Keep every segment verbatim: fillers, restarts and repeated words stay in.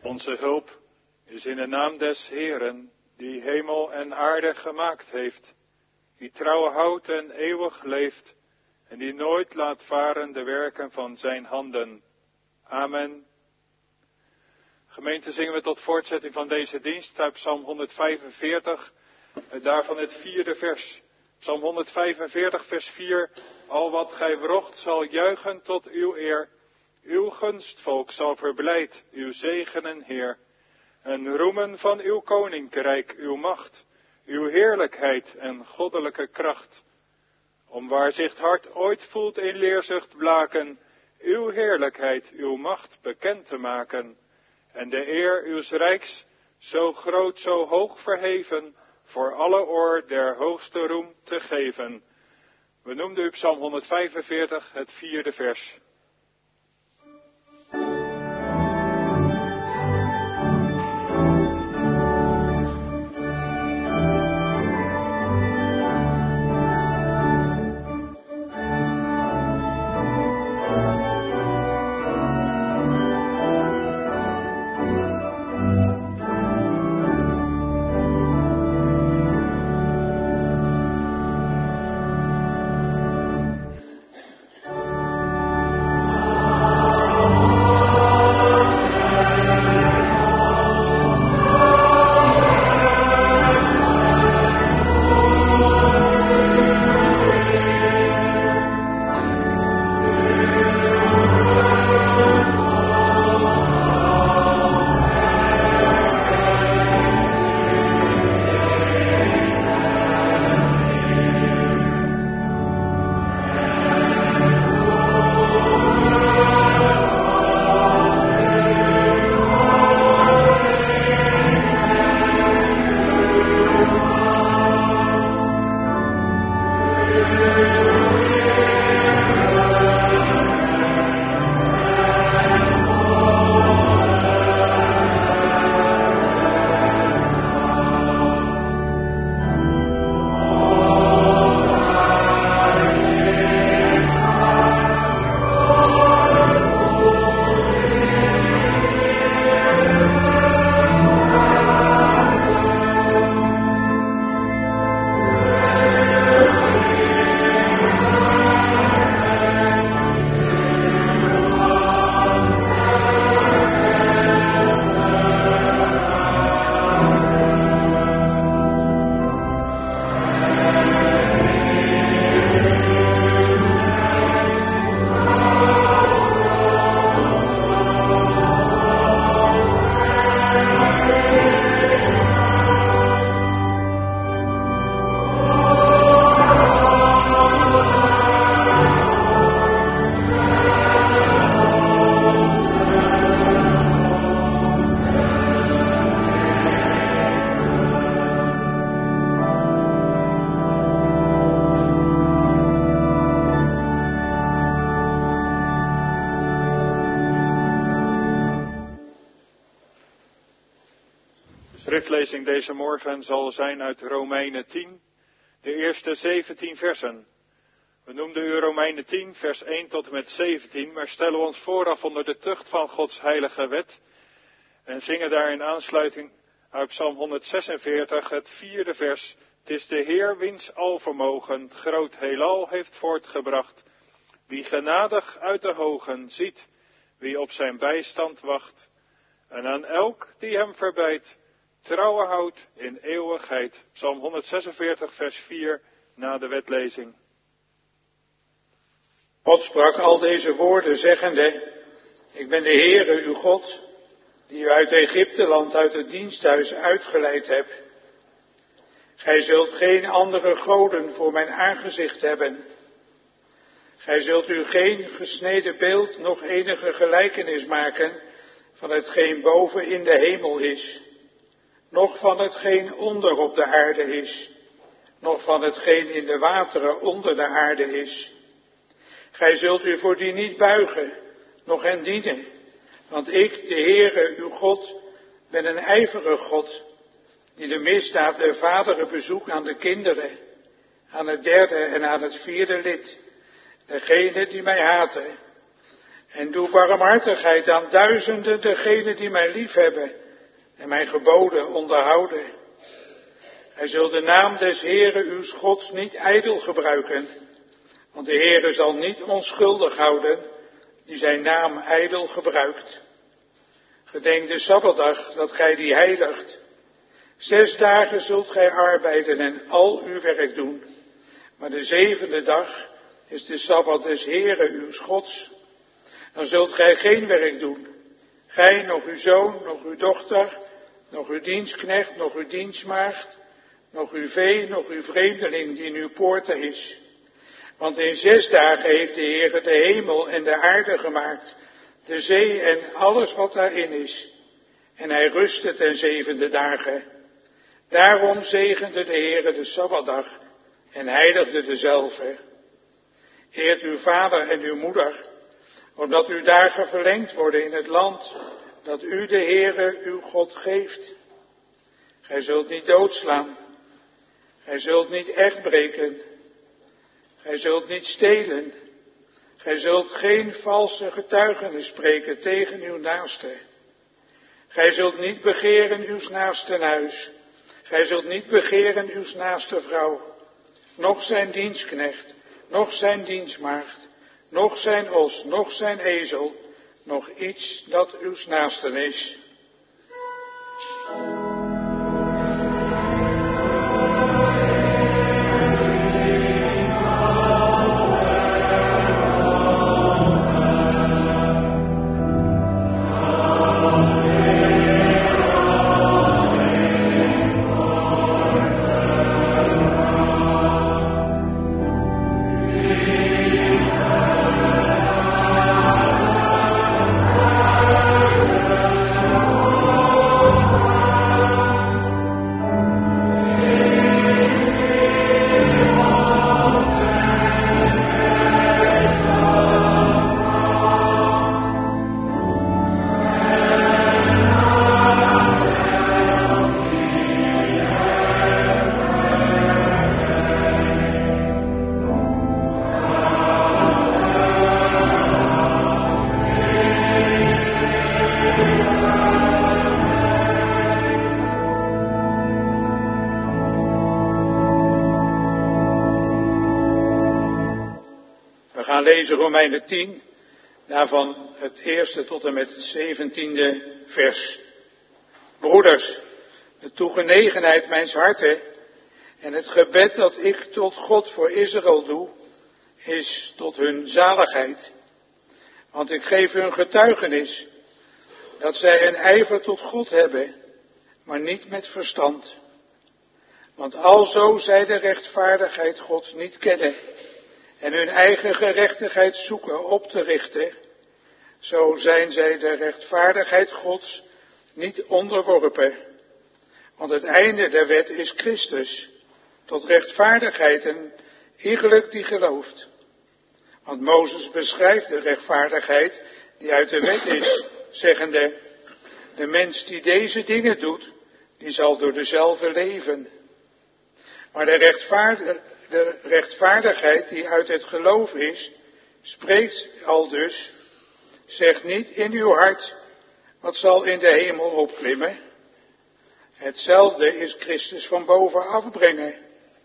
Onze hulp is in de naam des Heeren, die hemel en aarde gemaakt heeft, die trouw houdt en eeuwig leeft, en die nooit laat varen de werken van zijn handen. Amen. Gemeente, zingen we tot voortzetting van deze dienst uit Psalm honderdvijfenveertig, daarvan het vierde vers. Psalm honderdvijfenveertig, vers vier. Al wat gij wrocht zal juichen tot uw eer. Uw gunstvolk zal verblijd uw zegenen, Heer. En roemen van uw koninkrijk, uw macht, uw heerlijkheid en goddelijke kracht. Om waar zich het hart ooit voelt in leerzucht blaken, uw heerlijkheid, uw macht bekend te maken. En de eer uws rijks, zo groot, zo hoog verheven, voor alle oor der hoogste roem te geven. We noemden u Psalm honderdvijfenveertig, het vierde vers. Schriftlezing deze morgen zal zijn uit Romeinen tien, de eerste zeventien versen. We noemden u Romeinen tien, vers één tot en met zeventien, maar stellen ons vooraf onder de tucht van Gods heilige wet en zingen daar in aansluiting uit Psalm honderdzesenveertig het vierde vers. Het is de Heer wiens alvermogen het groot heelal heeft voortgebracht, wie genadig uit de hogen ziet, wie op zijn bijstand wacht, en aan elk die hem verbijt, trouwen houdt in eeuwigheid. Psalm honderdzesenveertig, vers vier, na de wetlezing. God sprak al deze woorden zeggende, ik ben de Heere uw God, die u uit Egypteland, uit het diensthuis uitgeleid heb. Gij zult geen andere goden voor mijn aangezicht hebben. Gij zult u geen gesneden beeld, nog enige gelijkenis maken van hetgeen boven in de hemel is, noch van hetgeen onder op de aarde is, noch van hetgeen in de wateren onder de aarde is. Gij zult u voor die niet buigen, noch hen dienen, want ik, de Heere, uw God, ben een ijverige God, die de misdaad der vaderen bezoekt aan de kinderen, aan het derde en aan het vierde lid, degene die mij haten. En doe barmhartigheid aan duizenden degenen die mij liefhebben en mijn geboden onderhouden. Gij zult de naam des Heeren uws Gods niet ijdel gebruiken, want de Heere zal niet onschuldig houden die zijn naam ijdel gebruikt. Gedenk de Sabbatdag dat gij die heiligt. Zes dagen zult gij arbeiden en al uw werk doen, maar de zevende dag is de Sabbat des Heere uws Gods. Dan zult gij geen werk doen, gij, nog uw zoon, nog uw dochter, nog uw dienstknecht, nog uw dienstmaagd, nog uw vee, nog uw vreemdeling die in uw poorten is. Want in zes dagen heeft de Heere de hemel en de aarde gemaakt, de zee en alles wat daarin is. En hij rustte ten zevende dagen. Daarom zegende de Heere de Sabbatdag en heiligde dezelve. Eert uw vader en uw moeder, omdat uw dagen verlengd worden in het land dat u de Heere uw God geeft. Gij zult niet doodslaan, gij zult niet echt breken, gij zult niet stelen, gij zult geen valse getuigenis spreken tegen uw naaste. Gij zult niet begeren uws naasten huis, gij zult niet begeren uws naaste vrouw, noch zijn dienstknecht, noch zijn dienstmaagd, noch zijn os, noch zijn ezel, nog iets dat uws naasten is. We gaan lezen Romeinen tien, daarvan het eerste tot en met het zeventiende vers. Broeders, de toegenegenheid mijns harten en het gebed dat ik tot God voor Israël doe, is tot hun zaligheid. Want ik geef hun getuigenis dat zij een ijver tot God hebben, maar niet met verstand. Want alzo zij de rechtvaardigheid Gods niet kennen en hun eigen gerechtigheid zoeken op te richten, zo zijn zij de rechtvaardigheid Gods niet onderworpen. Want het einde der wet is Christus, tot rechtvaardigheid en iegelijk die gelooft. Want Mozes beschrijft de rechtvaardigheid die uit de wet is, zeggende, de mens die deze dingen doet, die zal door dezelfde leven. Maar de, rechtvaardig, de rechtvaardigheid die uit het geloof is, spreekt al dus, zeg niet in uw hart, wat zal in de hemel opklimmen. Hetzelfde is Christus van boven afbrengen.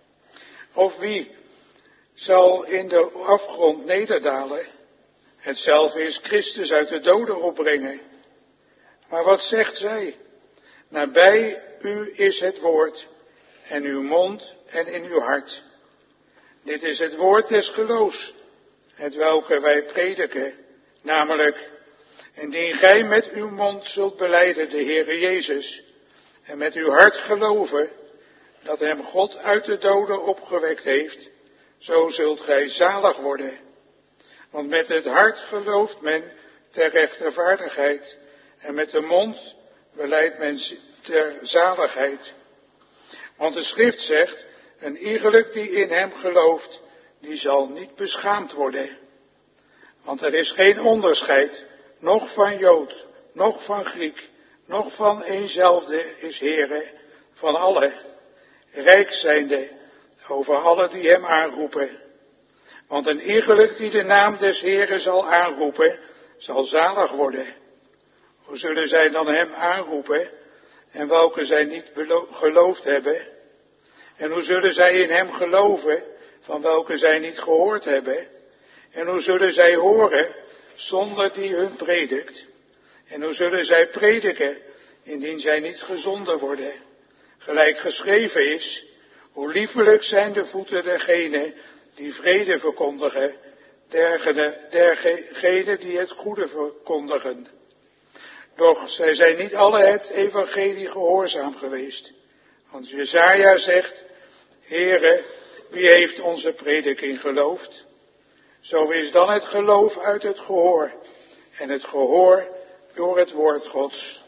Of wie zal in de afgrond nederdalen. Hetzelfde is Christus uit de doden opbrengen. Maar wat zegt zij? Nabij u is het woord, en uw mond en in uw hart. Dit is het woord des geloofs, het welke wij prediken, namelijk, indien gij met uw mond zult belijden de Heere Jezus, en met uw hart geloven, dat hem God uit de doden opgewekt heeft, zo zult gij zalig worden. Want met het hart gelooft men ter rechtvaardigheid, en met de mond belijdt men ter zaligheid. Want de schrift zegt, een iegelijk die in hem gelooft, die zal niet beschaamd worden. Want er is geen onderscheid, noch van Jood, noch van Griek, noch van eenzelfde is Heere, van alle, rijk zijnde over alle die hem aanroepen. Want een iegelijk die de naam des Heeren zal aanroepen, zal zalig worden. Hoe zullen zij dan hem aanroepen en welke zij niet belo- geloofd hebben? En hoe zullen zij in hem geloven van welke zij niet gehoord hebben? En hoe zullen zij horen zonder die hun predikt? En hoe zullen zij prediken indien zij niet gezonden worden? Gelijk geschreven is, hoe liefelijk zijn de voeten dergenen die vrede verkondigen, dergenen, dergenen die het goede verkondigen. Doch zij zijn niet alle het evangelie gehoorzaam geweest. Want Jesaja zegt, Heere, wie heeft onze prediking geloofd? Zo is dan het geloof uit het gehoor en het gehoor door het woord Gods.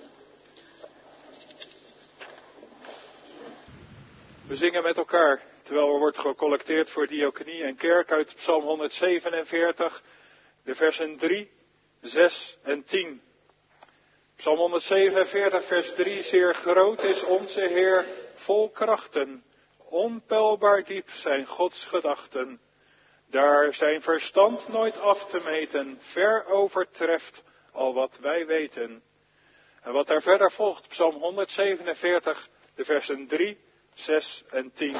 We zingen met elkaar, terwijl er wordt gecollecteerd voor diaconie en kerk uit Psalm honderdzevenenveertig, de versen drie, zes en tien. Psalm honderdzevenenveertig, vers drie, zeer groot is onze Heer, vol krachten, onpeilbaar diep zijn Gods gedachten. Daar zijn verstand nooit af te meten, ver overtreft al wat wij weten. En wat daar verder volgt, Psalm honderdzevenenveertig, de versen drie, zes en tien.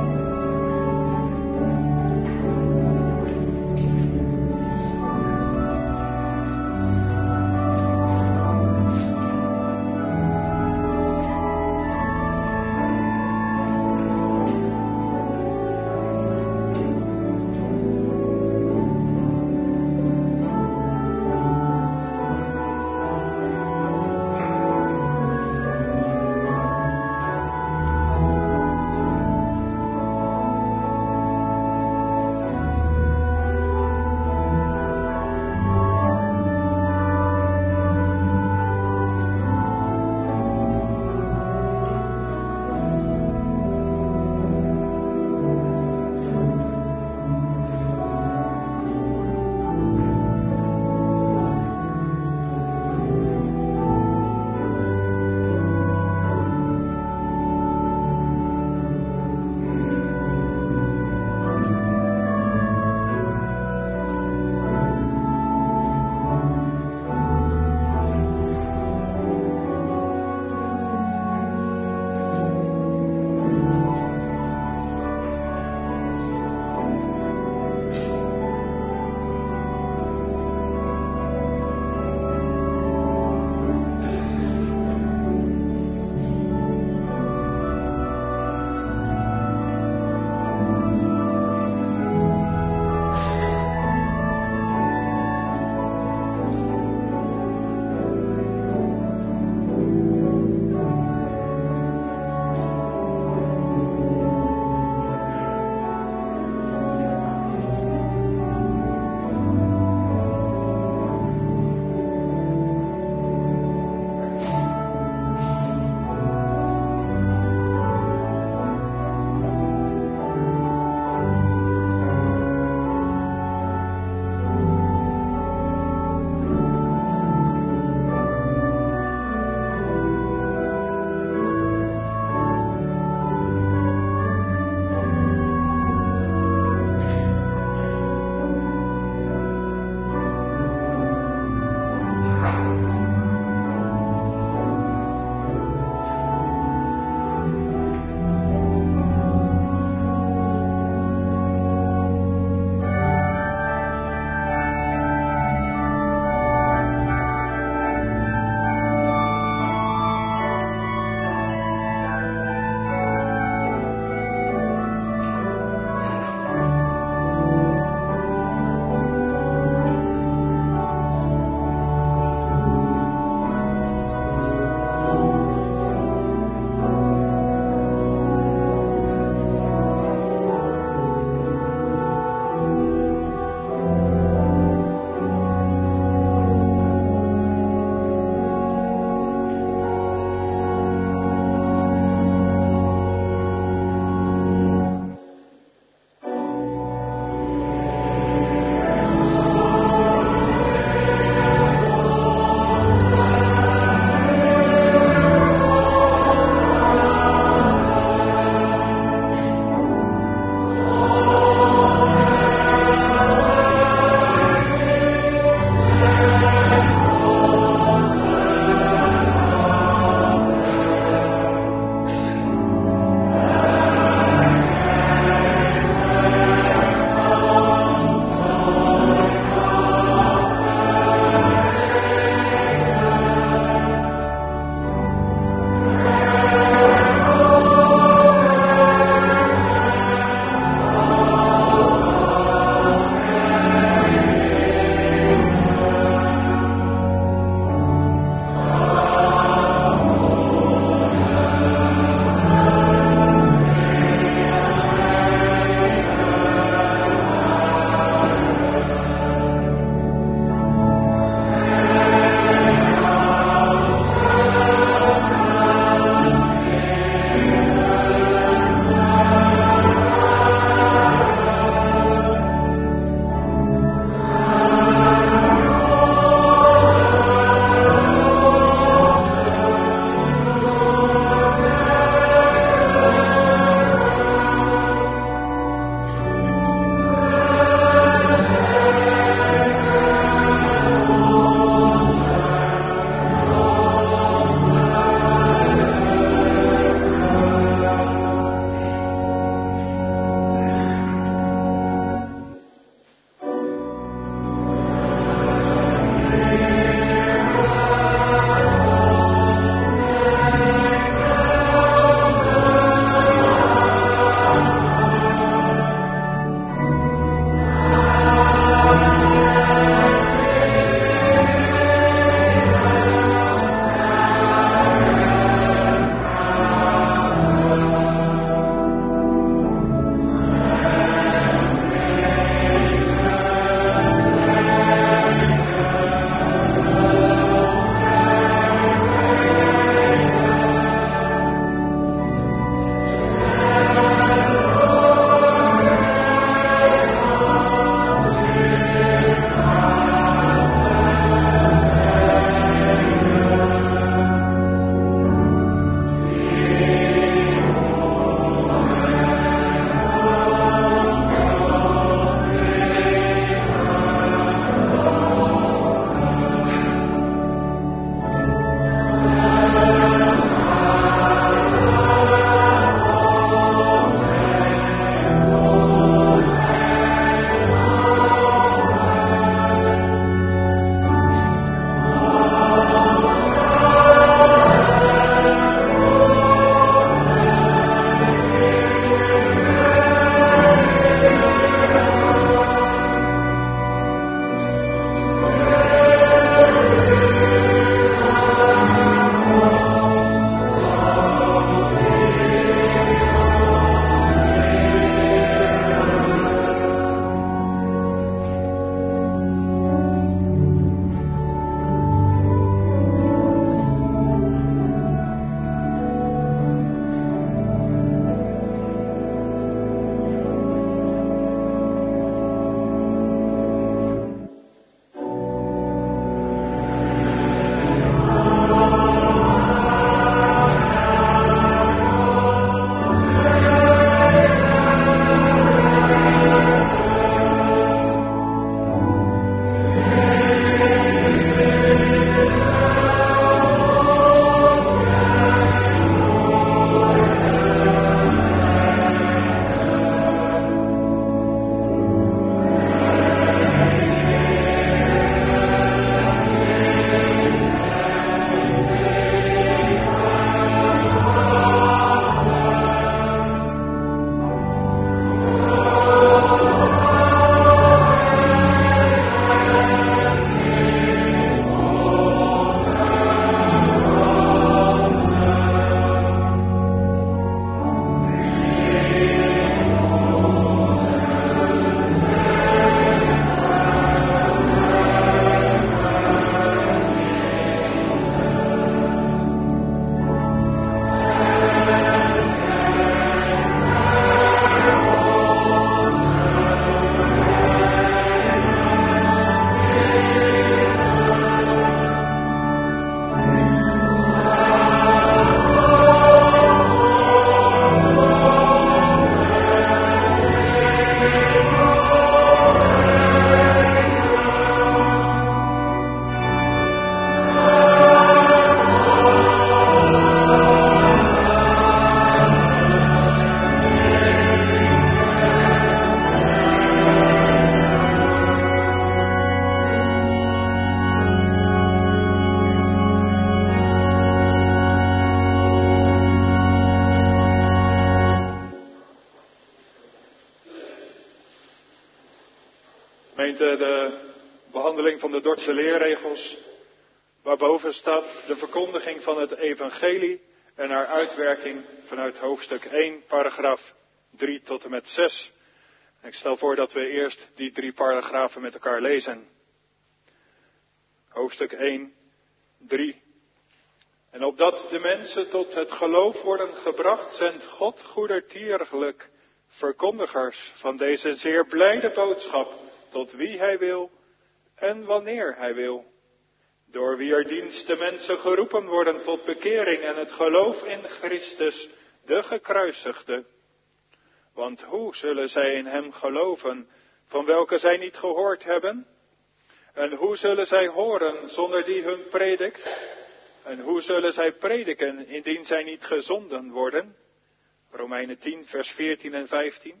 Gemeente, de behandeling van de Dordtse leerregels, waarboven staat de verkondiging van het evangelie en haar uitwerking vanuit hoofdstuk één, paragraaf drie tot en met zes. Ik stel voor dat we eerst die drie paragrafen met elkaar lezen. Hoofdstuk één, drie. En opdat de mensen tot het geloof worden gebracht, zendt God goedertierlijk verkondigers van deze zeer blijde boodschap, tot wie hij wil en wanneer hij wil. Door wier dienst de mensen geroepen worden tot bekering en het geloof in Christus, de gekruisigde. Want hoe zullen zij in hem geloven, van welke zij niet gehoord hebben? En hoe zullen zij horen, zonder die hun predikt? En hoe zullen zij prediken, indien zij niet gezonden worden? Romeinen tien, vers veertien en vijftien.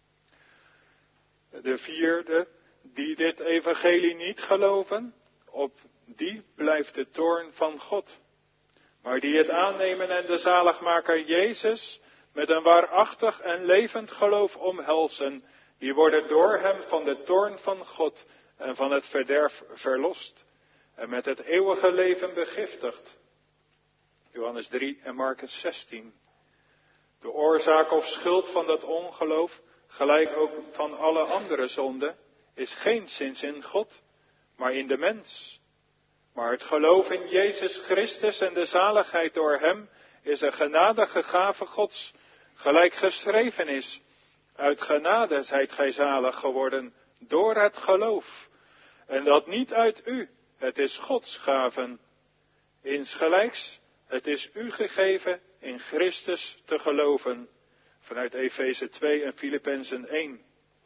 De vierde, die dit evangelie niet geloven, op die blijft de toorn van God. Maar die het aannemen en de zaligmaker Jezus met een waarachtig en levend geloof omhelzen, die worden door hem van de toorn van God en van het verderf verlost en met het eeuwige leven begiftigd. Johannes drie en Markus zestien. De oorzaak of schuld van dat ongeloof, gelijk ook van alle andere zonden, is geenszins in God, maar in de mens. Maar het geloof in Jezus Christus en de zaligheid door hem is een genadige gave Gods, gelijk geschreven is. Uit genade zijt gij zalig geworden door het geloof. En dat niet uit u, het is Gods gaven. Insgelijks, het is u gegeven in Christus te geloven. Vanuit Efeze twee en Filippenzen één.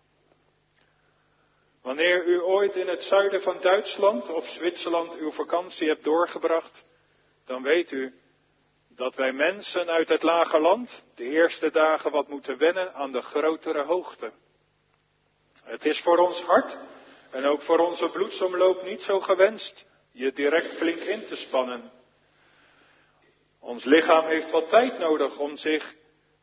Wanneer u ooit in het zuiden van Duitsland of Zwitserland uw vakantie hebt doorgebracht, dan weet u dat wij mensen uit het lage land de eerste dagen wat moeten wennen aan de grotere hoogte. Het is voor ons hart en ook voor onze bloedsomloop niet zo gewenst je direct flink in te spannen. Ons lichaam heeft wat tijd nodig om zich,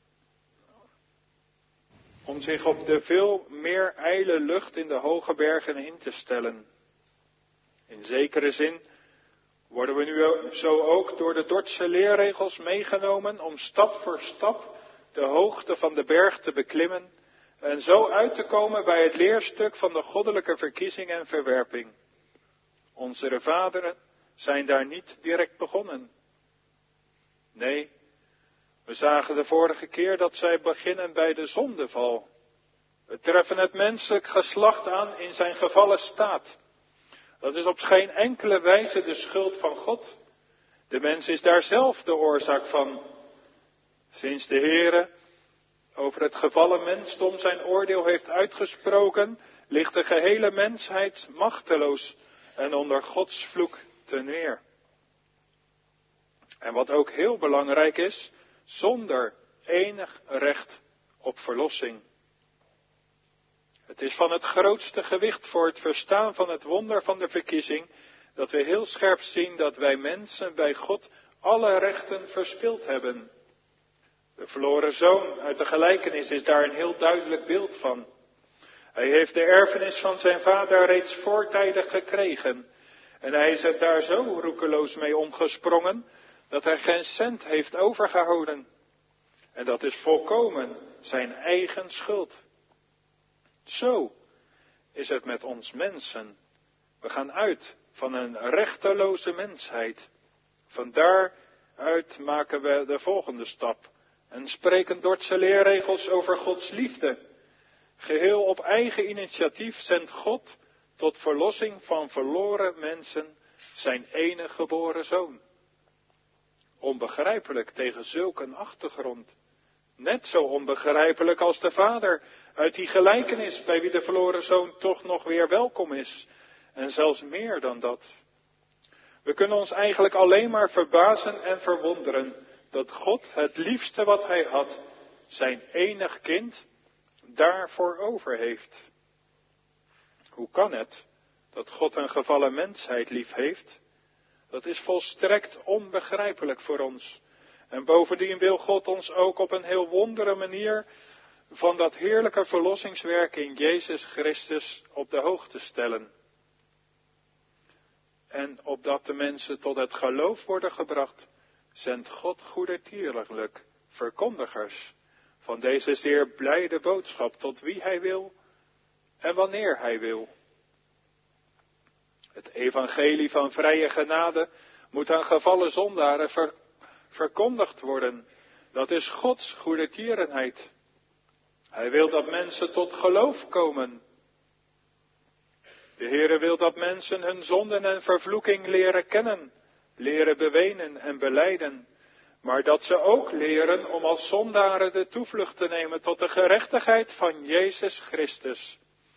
om zich op de veel meer ijle lucht in de hoge bergen in te stellen. In zekere zin worden we nu zo ook door de Dordtse leerregels meegenomen om stap voor stap de hoogte van de berg te beklimmen en zo uit te komen bij het leerstuk van de goddelijke verkiezing en verwerping. Onze vaderen zijn daar niet direct begonnen. Nee, we zagen de vorige keer dat zij beginnen bij de zondeval. We treffen het menselijk geslacht aan in zijn gevallen staat. Dat is op geen enkele wijze de schuld van God. De mens is daar zelf de oorzaak van. Sinds de Heere over het gevallen mensdom zijn oordeel heeft uitgesproken, ligt de gehele mensheid machteloos en onder Gods vloek ten neer. En wat ook heel belangrijk is, zonder enig recht op verlossing. Het is van het grootste gewicht voor het verstaan van het wonder van de verkiezing, dat we heel scherp zien dat wij mensen bij God alle rechten verspild hebben. De verloren zoon uit de gelijkenis is daar een heel duidelijk beeld van. Hij heeft de erfenis van zijn vader reeds voortijdig gekregen. En hij is er daar zo roekeloos mee omgesprongen, dat hij geen cent heeft overgehouden. En dat is volkomen zijn eigen schuld. Zo is het met ons mensen. We gaan uit van een rechteloze mensheid. Van daaruit maken we de volgende stap. En spreken Dordtse leerregels over Gods liefde. Geheel op eigen initiatief zendt God tot verlossing van verloren mensen zijn enige geboren zoon. Onbegrijpelijk tegen zulk een achtergrond. Net zo onbegrijpelijk als de vader uit die gelijkenis bij wie de verloren zoon toch nog weer welkom is. En zelfs meer dan dat. We kunnen ons eigenlijk alleen maar verbazen en verwonderen dat God het liefste wat hij had, zijn enig kind, daarvoor over heeft. Hoe kan het dat God een gevallen mensheid lief heeft? Dat is volstrekt onbegrijpelijk voor ons. En bovendien wil God ons ook op een heel wondere manier van dat heerlijke verlossingswerk in Jezus Christus op de hoogte stellen. En opdat de mensen tot het geloof worden gebracht, zendt God goedertierlijk verkondigers van deze zeer blijde boodschap tot wie hij wil en wanneer hij wil. Het evangelie van vrije genade moet aan gevallen zondaren ver, verkondigd worden. Dat is Gods goedertierenheid. Hij wil dat mensen tot geloof komen. De Heere wil dat mensen hun zonden en vervloeking leren kennen, leren bewenen en belijden, maar dat ze ook leren om als zondaren de toevlucht te nemen tot de gerechtigheid van Jezus Christus.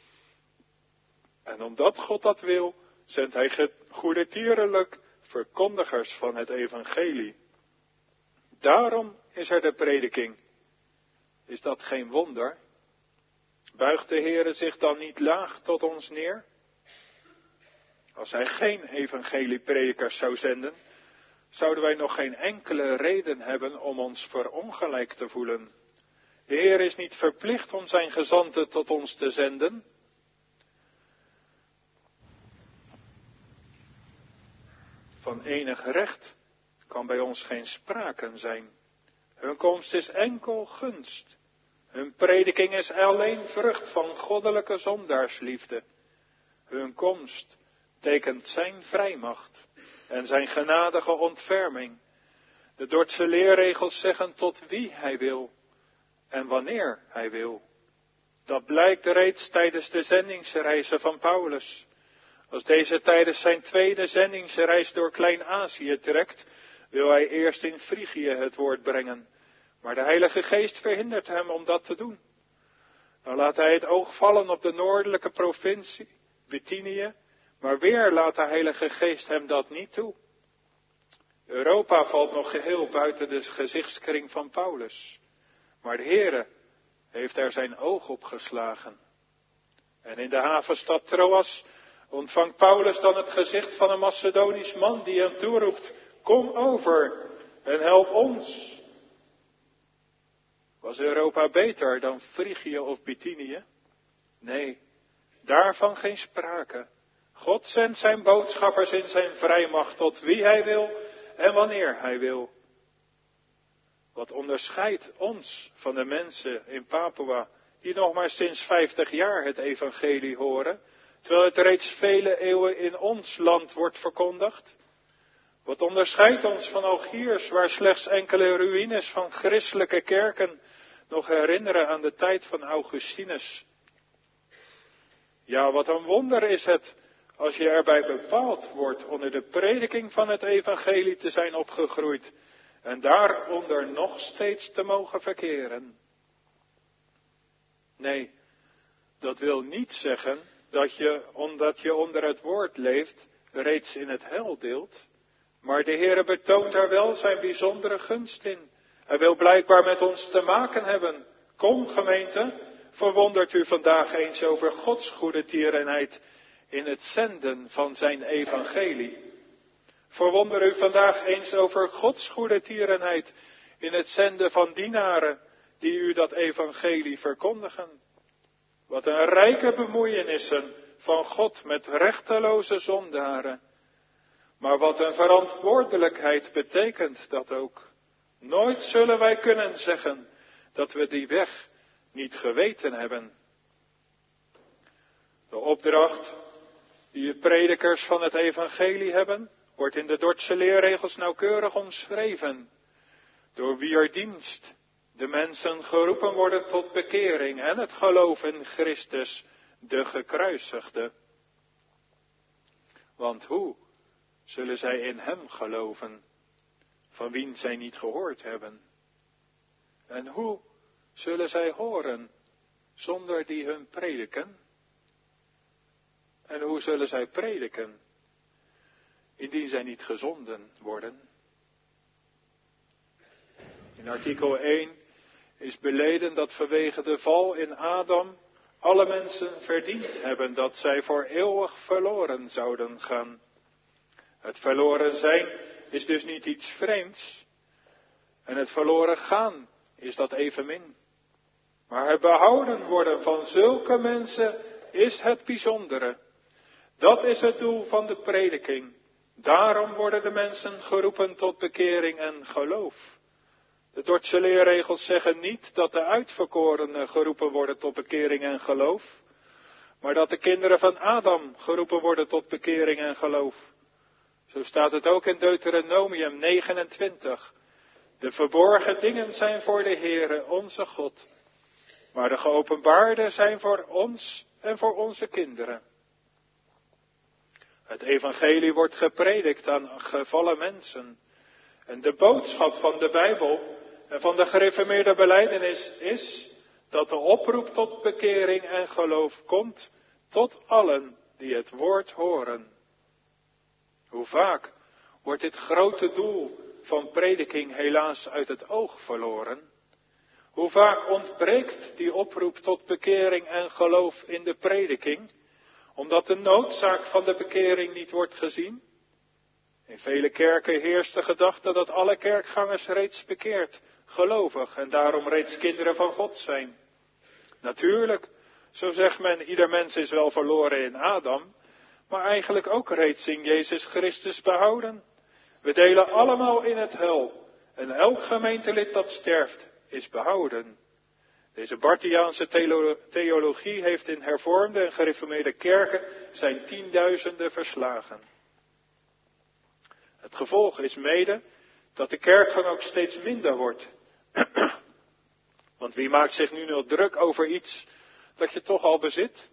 En omdat God dat wil, zendt hij goedertierlijk verkondigers van het evangelie. Daarom is er de prediking. Is dat geen wonder? Buigt de Heere zich dan niet laag tot ons neer? Als hij geen evangeliepredikers zou zenden, zouden wij nog geen enkele reden hebben om ons verongelijk te voelen. De Heer is niet verplicht om zijn gezanten tot ons te zenden. Van enig recht kan bij ons geen sprake zijn. Hun komst is enkel gunst. Hun prediking is alleen vrucht van goddelijke zondaarsliefde. Hun komst tekent zijn vrijmacht en zijn genadige ontferming. De Dordtse leerregels zeggen tot wie hij wil en wanneer hij wil. Dat blijkt reeds tijdens de zendingsreizen van Paulus. Als deze tijdens zijn tweede zendingsreis door Klein-Azië trekt, wil hij eerst in Frigië het woord brengen. Maar de Heilige Geest verhindert hem om dat te doen. Dan laat hij het oog vallen op de noordelijke provincie, Bithynië, maar weer laat de Heilige Geest hem dat niet toe. Europa valt nog geheel buiten de gezichtskring van Paulus. Maar de Heere heeft er zijn oog op geslagen. En in de havenstad Troas ontvangt Paulus dan het gezicht van een Macedonisch man die hem toeroept: kom over en help ons. Was Europa beter dan Frigië of Bithynië? Nee, daarvan geen sprake. God zendt zijn boodschappers in zijn vrijmacht tot wie hij wil en wanneer hij wil. Wat onderscheidt ons van de mensen in Papua die nog maar sinds vijftig jaar het evangelie horen, terwijl het reeds vele eeuwen in ons land wordt verkondigd? Wat onderscheidt ons van Algiers, waar slechts enkele ruïnes van christelijke kerken nog herinneren aan de tijd van Augustinus? Ja, wat een wonder is het als je erbij bepaald wordt onder de prediking van het evangelie te zijn opgegroeid en daaronder nog steeds te mogen verkeren. Nee, dat wil niet zeggen dat je, omdat je onder het woord leeft, reeds in het hel deelt. Maar de Heere betoont daar wel zijn bijzondere gunst in. Hij wil blijkbaar met ons te maken hebben. Kom, gemeente, verwondert u vandaag eens over Gods goedertierenheid in het zenden van zijn evangelie. Verwonder u vandaag eens over Gods goedertierenheid in het zenden van dienaren die u dat evangelie verkondigen. Wat een rijke bemoeienissen van God met rechteloze zondaren. Maar wat een verantwoordelijkheid betekent dat ook. Nooit zullen wij kunnen zeggen dat we die weg niet geweten hebben. De opdracht die de predikers van het evangelie hebben, wordt in de Dordtse leerregels nauwkeurig omschreven. Door wier dienst de mensen geroepen worden tot bekering en het geloof in Christus, de gekruisigde. Want hoe zullen zij in hem geloven, van wien zij niet gehoord hebben? En hoe zullen zij horen, zonder die hun prediken? En hoe zullen zij prediken, indien zij niet gezonden worden? In artikel één is beleden dat vanwege de val in Adam alle mensen verdiend hebben dat zij voor eeuwig verloren zouden gaan. Het verloren zijn is dus niet iets vreemds. En het verloren gaan is dat evenmin. Maar het behouden worden van zulke mensen is het bijzondere. Dat is het doel van de prediking. Daarom worden de mensen geroepen tot bekering en geloof. De Dordtse leerregels zeggen niet dat de uitverkorenen geroepen worden tot bekering en geloof, maar dat de kinderen van Adam geroepen worden tot bekering en geloof. Zo staat het ook in Deuteronomium negenentwintig. De verborgen dingen zijn voor de Heere, onze God, maar de geopenbaarde zijn voor ons en voor onze kinderen. Het evangelie wordt gepredikt aan gevallen mensen. En de boodschap van de Bijbel en van de gereformeerde belijdenis is dat de oproep tot bekering en geloof komt tot allen die het woord horen. Hoe vaak wordt dit grote doel van prediking helaas uit het oog verloren? Hoe vaak ontbreekt die oproep tot bekering en geloof in de prediking, omdat de noodzaak van de bekering niet wordt gezien? In vele kerken heerst de gedachte dat alle kerkgangers reeds bekeerd, gelovig en daarom reeds kinderen van God zijn. Natuurlijk, zo zegt men, ieder mens is wel verloren in Adam, maar eigenlijk ook reeds in Jezus Christus behouden. We delen allemaal in het hel en elk gemeentelid dat sterft is behouden. Deze Bartiaanse theologie heeft in hervormde en gereformeerde kerken zijn tienduizenden verslagen. Het gevolg is mede dat de kerkgang ook steeds minder wordt. Want wie maakt zich nu nog druk over iets dat je toch al bezit?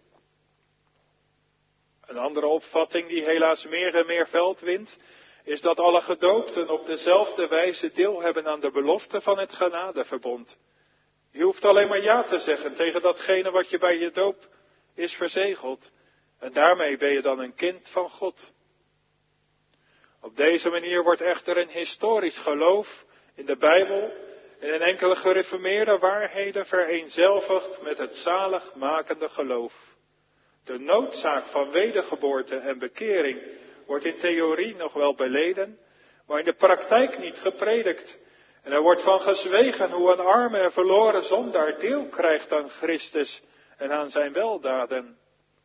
Een andere opvatting die helaas meer en meer veld wint, is dat alle gedoopten op dezelfde wijze deel hebben aan de belofte van het genadeverbond. Je hoeft alleen maar ja te zeggen tegen datgene wat je bij je doop is verzegeld. En daarmee ben je dan een kind van God. Op deze manier wordt echter een historisch geloof in de Bijbel en in enkele gereformeerde waarheden vereenzelvigd met het zaligmakende geloof. De noodzaak van wedergeboorte en bekering wordt in theorie nog wel beleden, maar in de praktijk niet gepredikt. En er wordt van gezwegen hoe een arme en verloren zondaar deel krijgt aan Christus en aan zijn weldaden.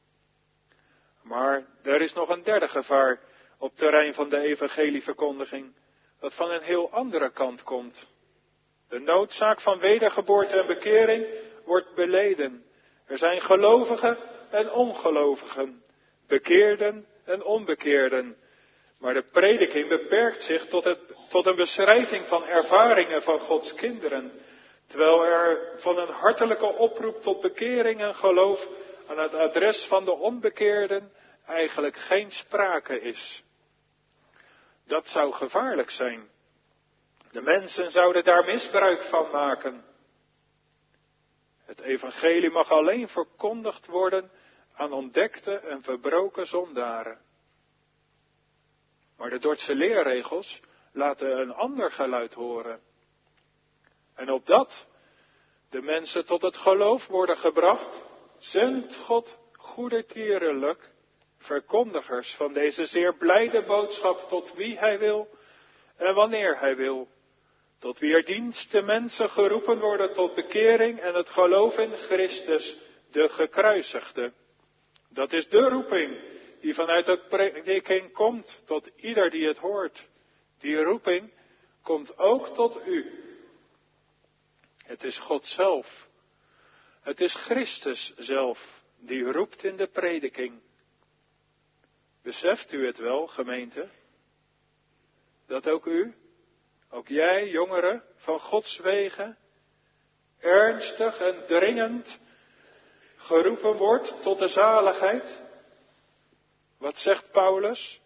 Maar er is nog een derde gevaar op het terrein van de evangelieverkondiging, dat van een heel andere kant komt. De noodzaak van wedergeboorte en bekering wordt beleden. Er zijn gelovigen en ongelovigen, bekeerden en onbekeerden. Maar de prediking beperkt zich tot, het, tot een beschrijving van ervaringen van Gods kinderen, terwijl er van een hartelijke oproep tot bekering en geloof aan het adres van de onbekeerden eigenlijk geen sprake is. Dat zou gevaarlijk zijn. De mensen zouden daar misbruik van maken. Het evangelie mag alleen verkondigd worden aan ontdekte en verbroken zondaren. Maar de Dordtse leerregels laten een ander geluid horen. En opdat de mensen tot het geloof worden gebracht, zendt God goedertierlijk verkondigers van deze zeer blijde boodschap tot wie hij wil en wanneer hij wil. Tot wier dienst de mensen geroepen worden tot bekering en het geloof in Christus, de gekruisigde. Dat is de roeping die vanuit de prediking komt tot ieder die het hoort. Die roeping komt ook tot u. Het is God zelf. Het is Christus zelf die roept in de prediking. Beseft u het wel, gemeente? Dat ook u, ook jij, jongeren, van Gods wegen, ernstig en dringend geroepen wordt tot de zaligheid? Wat zegt Paulus?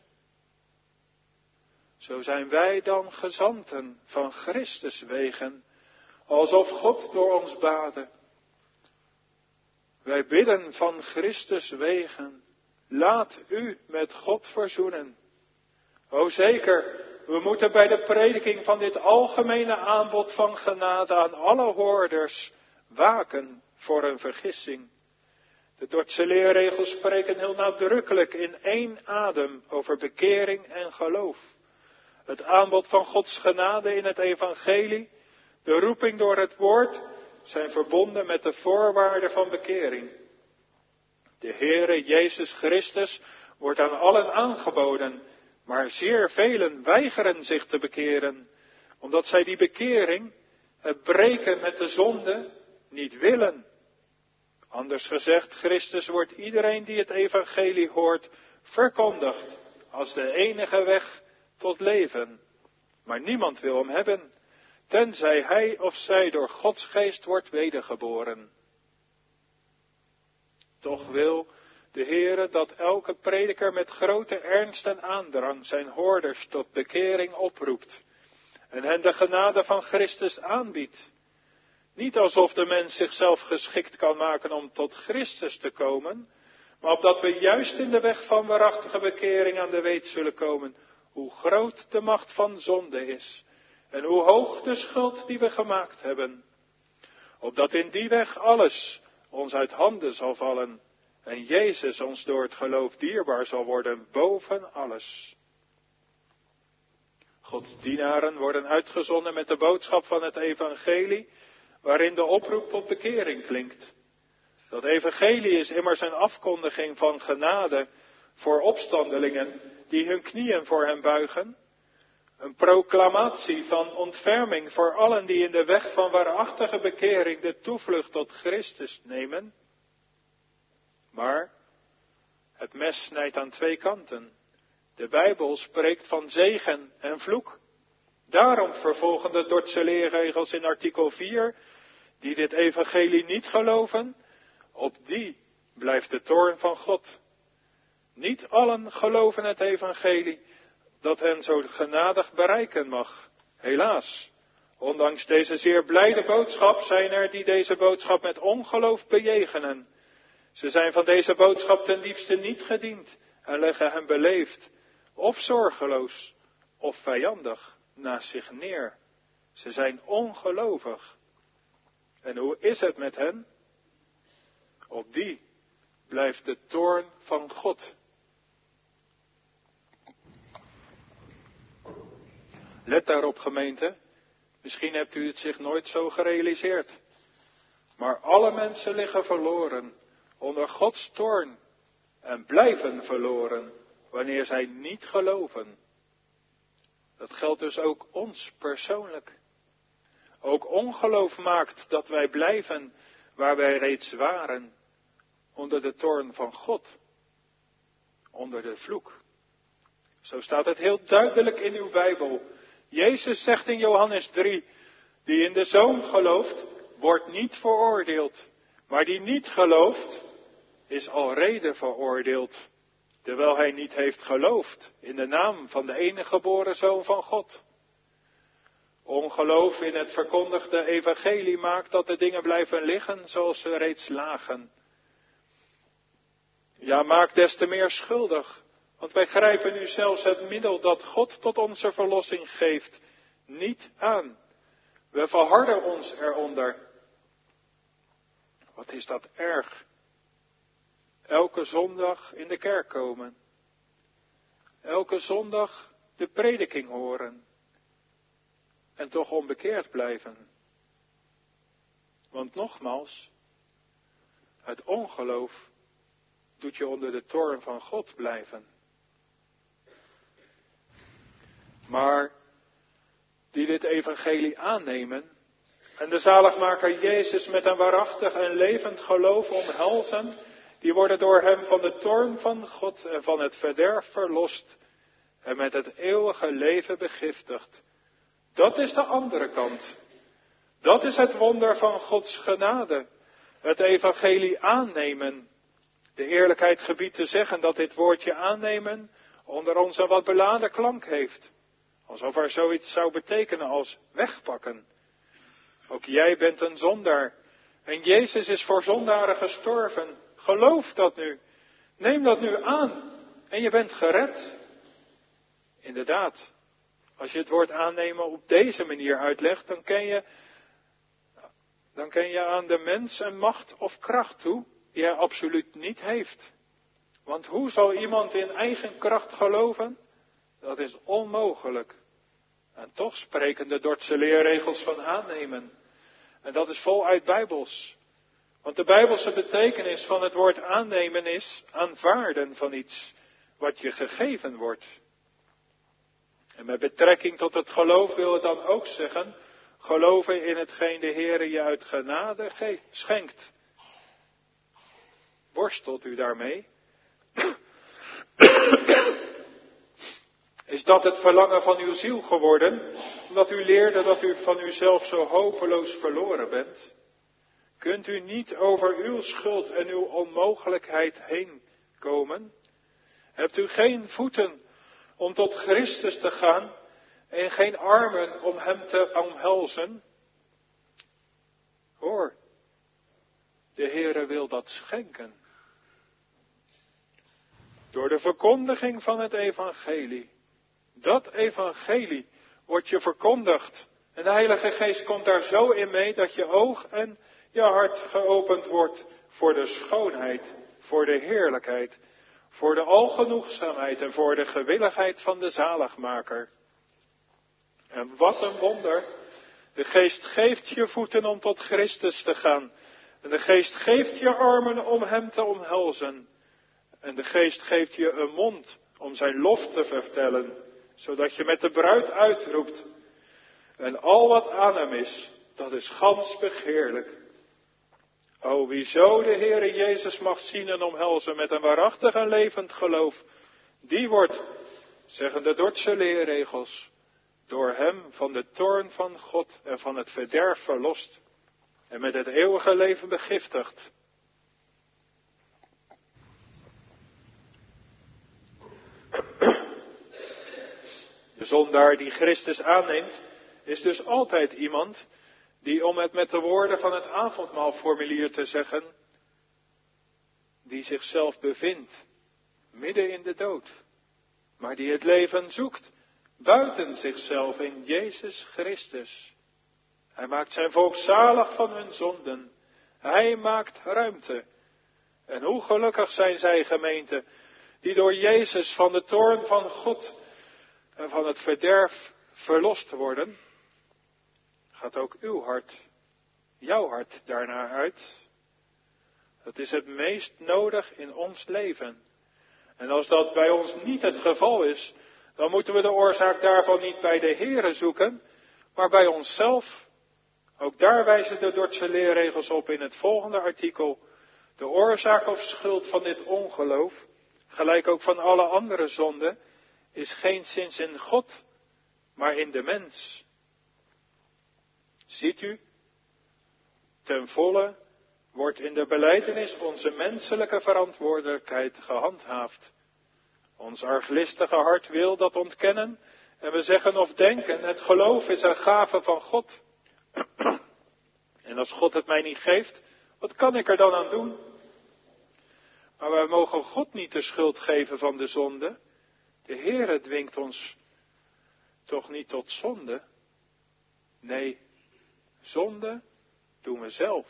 Zo zijn wij dan gezanten van Christus wegen, alsof God door ons baadde. Wij bidden van Christus wegen, laat u met God verzoenen. O zeker, we moeten bij de prediking van dit algemene aanbod van genade aan alle hoorders waken voor een vergissing. De Dordtse leerregels spreken heel nadrukkelijk in één adem over bekering en geloof. Het aanbod van Gods genade in het evangelie, de roeping door het woord, zijn verbonden met de voorwaarden van bekering. De Heere Jezus Christus wordt aan allen aangeboden, maar zeer velen weigeren zich te bekeren, omdat zij die bekering, het breken met de zonde, niet willen. Anders gezegd, Christus wordt iedereen die het evangelie hoort, verkondigd als de enige weg tot leven. Maar niemand wil hem hebben, tenzij hij of zij door Gods geest wordt wedergeboren. Toch wil de Heere dat elke prediker met grote ernst en aandrang zijn hoorders tot bekering oproept en hen de genade van Christus aanbiedt. Niet alsof de mens zichzelf geschikt kan maken om tot Christus te komen, maar opdat we juist in de weg van waarachtige bekering aan de weet zullen komen hoe groot de macht van zonde is en hoe hoog de schuld die we gemaakt hebben. Opdat in die weg alles ons uit handen zal vallen en Jezus ons door het geloof dierbaar zal worden boven alles. Gods dienaren worden uitgezonden met de boodschap van het evangelie, waarin de oproep tot bekering klinkt. Dat evangelie is immers een afkondiging van genade voor opstandelingen die hun knieën voor hem buigen. Een proclamatie van ontferming voor allen die in de weg van waarachtige bekering de toevlucht tot Christus nemen. Maar het mes snijdt aan twee kanten. De Bijbel spreekt van zegen en vloek. Daarom vervolgen de Dordtse leerregels in artikel vier, die dit evangelie niet geloven, op die blijft de toorn van God. Niet allen geloven het evangelie dat hen zo genadig bereiken mag. Helaas, ondanks deze zeer blijde boodschap zijn er die deze boodschap met ongeloof bejegenen. Ze zijn van deze boodschap ten diepste niet gediend en leggen hem beleefd, of zorgeloos, of vijandig naast zich neer. Ze zijn ongelovig. En hoe is het met hen? Op die blijft de toorn van God. Let daarop, gemeente. Misschien hebt u het zich nooit zo gerealiseerd. Maar alle mensen liggen verloren onder Gods toorn en blijven verloren wanneer zij niet geloven. Dat geldt dus ook ons persoonlijk. Ook ongeloof maakt dat wij blijven waar wij reeds waren, onder de toorn van God, onder de vloek. Zo staat het heel duidelijk in uw Bijbel. Jezus zegt in Johannes drie, die in de Zoon gelooft, wordt niet veroordeeld, maar die niet gelooft, is alrede veroordeeld, terwijl hij niet heeft geloofd in de naam van de enige geboren Zoon van God. Ongeloof in het verkondigde evangelie maakt dat de dingen blijven liggen zoals ze reeds lagen. Ja, maakt des te meer schuldig, want wij grijpen nu zelfs het middel dat God tot onze verlossing geeft niet aan. We verharden ons eronder. Wat is dat erg? Elke zondag in de kerk komen. Elke zondag de prediking horen. En toch onbekeerd blijven. Want nogmaals, het ongeloof doet je onder de toorn van God blijven. Maar die dit evangelie aannemen en de zaligmaker Jezus met een waarachtig en levend geloof omhelzen, die worden door hem van de toorn van God en van het verderf verlost en met het eeuwige leven begiftigd. Dat is de andere kant. Dat is het wonder van Gods genade. Het evangelie aannemen. De eerlijkheid gebiedt te zeggen dat dit woordje aannemen onder ons een wat beladen klank heeft. Alsof er zoiets zou betekenen als wegpakken. Ook jij bent een zondaar. En Jezus is voor zondaren gestorven. Geloof dat nu. Neem dat nu aan. En je bent gered. Inderdaad. Als je het woord aannemen op deze manier uitlegt, dan ken je, dan ken je aan de mens een macht of kracht toe die hij absoluut niet heeft. Want hoe zal iemand in eigen kracht geloven? Dat is onmogelijk. En toch spreken de Dordtse leerregels van aannemen. En dat is voluit bijbels. Want de bijbelse betekenis van het woord aannemen is aanvaarden van iets wat je gegeven wordt. En met betrekking tot het geloof wil het dan ook zeggen, geloven in hetgeen de Heere je uit genade geeft, schenkt. Worstelt u daarmee? Is dat het verlangen van uw ziel geworden, omdat u leerde dat u van uzelf zo hopeloos verloren bent? Kunt u niet over uw schuld en uw onmogelijkheid heen komen? Hebt u geen voeten om tot Christus te gaan en geen armen om hem te omhelzen? Hoor, de Heere wil dat schenken. Door de verkondiging van het evangelie. Dat evangelie wordt je verkondigd. En de Heilige Geest komt daar zo in mee dat je oog en je hart geopend wordt voor de schoonheid, voor de heerlijkheid, voor de algenoegzaamheid en voor de gewilligheid van de zaligmaker. En wat een wonder. De Geest geeft je voeten om tot Christus te gaan. En de Geest geeft je armen om hem te omhelzen. En de Geest geeft je een mond om zijn lof te vertellen, zodat je met de bruid uitroept. En al wat aan hem is, dat is gans begeerlijk. O, wie zo de Heere Jezus mag zien en omhelzen met een waarachtig en levend geloof, die wordt, zeggen de Dordtse leerregels, door hem van de toorn van God en van het verderf verlost en met het eeuwige leven begiftigd. De zondaar die Christus aanneemt, is dus altijd iemand die, om het met de woorden van het avondmaalformulier te zeggen, die zichzelf bevindt midden in de dood, maar die het leven zoekt buiten zichzelf in Jezus Christus. Hij maakt zijn volk zalig van hun zonden. Hij maakt ruimte. En hoe gelukkig zijn zij, gemeente, die door Jezus van de toorn van God en van het verderf verlost worden. Gaat ook uw hart, jouw hart daarnaar uit? Dat is het meest nodig in ons leven. En als dat bij ons niet het geval is, dan moeten we de oorzaak daarvan niet bij de Heere zoeken, maar bij onszelf. Ook daar wijzen de Dordtse leerregels op in het volgende artikel. De oorzaak of schuld van dit ongeloof, gelijk ook van alle andere zonden, is geenszins in God, maar in de mens. Ziet u, ten volle wordt in de belijdenis onze menselijke verantwoordelijkheid gehandhaafd. Ons arglistige hart wil dat ontkennen en we zeggen of denken, het geloof is een gave van God. En als God het mij niet geeft, wat kan ik er dan aan doen? Maar wij mogen God niet de schuld geven van de zonde. De Heere dwingt ons toch niet tot zonde? Nee, zonde doen we zelf.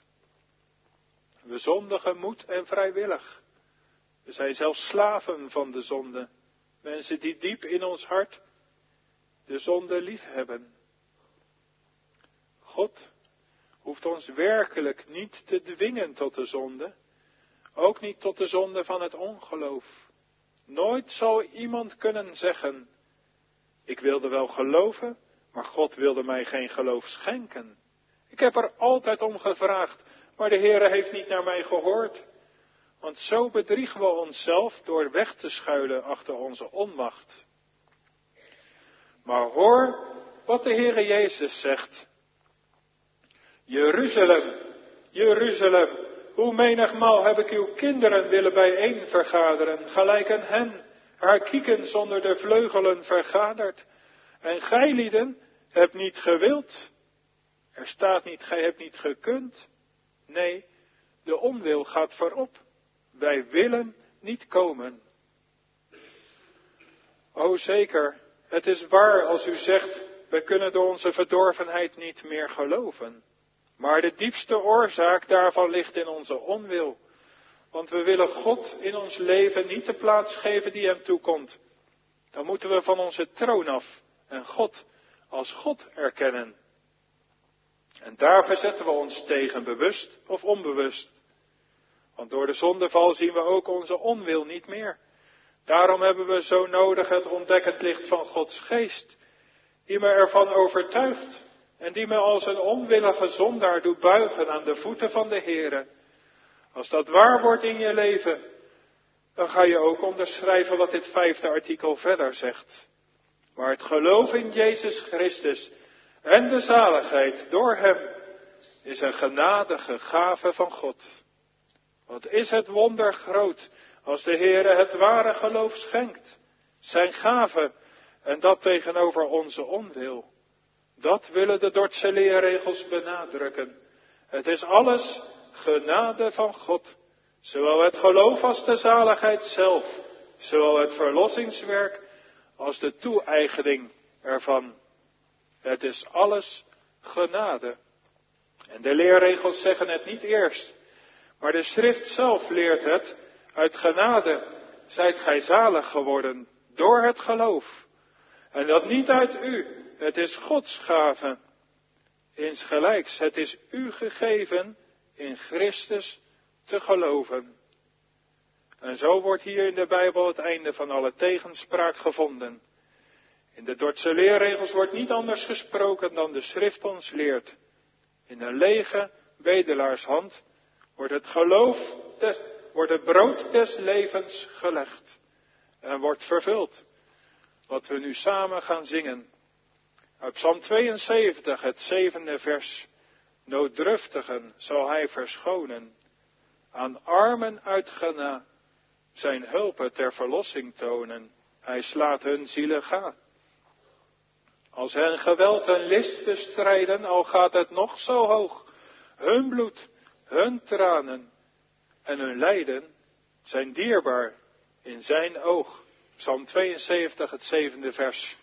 We zondigen moed en vrijwillig. We zijn zelfs slaven van de zonde. Mensen die diep in ons hart de zonde lief hebben. God hoeft ons werkelijk niet te dwingen tot de zonde. Ook niet tot de zonde van het ongeloof. Nooit zal iemand kunnen zeggen, ik wilde wel geloven, maar God wilde mij geen geloof schenken. Ik heb er altijd om gevraagd, maar de Heere heeft niet naar mij gehoord. Want zo bedriegen we onszelf door weg te schuilen achter onze onmacht. Maar hoor wat de Heere Jezus zegt. Jeruzalem, Jeruzalem, hoe menigmaal heb ik uw kinderen willen bijeen vergaderen, gelijk een hen haar kiekens onder de vleugelen vergadert. En gij lieden hebt niet gewild. Er staat niet, gij hebt niet gekund. Nee, de onwil gaat voorop. Wij willen niet komen. O zeker, het is waar als u zegt, wij kunnen door onze verdorvenheid niet meer geloven. Maar de diepste oorzaak daarvan ligt in onze onwil. Want we willen God in ons leven niet de plaats geven die hem toekomt. Dan moeten we van onze troon af en God als God erkennen. En daar verzetten we ons tegen, bewust of onbewust. Want door de zondeval zien we ook onze onwil niet meer. Daarom hebben we zo nodig het ontdekkend licht van Gods geest, die me ervan overtuigt en die me als een onwillige zondaar doet buigen aan de voeten van de Heere. Als dat waar wordt in je leven, dan ga je ook onderschrijven wat dit vijfde artikel verder zegt. Maar het geloof in Jezus Christus en de zaligheid door Hem is een genadige gave van God. Wat is het wonder groot als de Heere het ware geloof schenkt. Zijn gave en dat tegenover onze onwil. Dat willen de Dordtse leerregels benadrukken. Het is alles genade van God. Zowel het geloof als de zaligheid zelf. Zowel het verlossingswerk als de toe-eigening ervan. Het is alles genade. En de leerregels zeggen het niet eerst. Maar de schrift zelf leert het. Uit genade zijt gij zalig geworden door het geloof. En dat niet uit u. Het is Gods gave. Insgelijks, het is u gegeven in Christus te geloven. En zo wordt hier in de Bijbel het einde van alle tegenspraak gevonden. In de Dordtse leerregels wordt niet anders gesproken dan de schrift ons leert. In een lege bedelaarshand wordt het geloof, des, wordt het brood des levens gelegd. En wordt vervuld. Wat we nu samen gaan zingen. Uit Psalm tweeënzeventig, het zevende vers. Nooddruftigen zal hij verschonen. Aan armen uit Gena zijn hulpen ter verlossing tonen. Hij slaat hun zielen gaan. Als hen geweld en list bestrijden, al gaat het nog zo hoog. Hun bloed, hun tranen en hun lijden zijn dierbaar in zijn oog. Psalm tweeënzeventig, het zevende vers.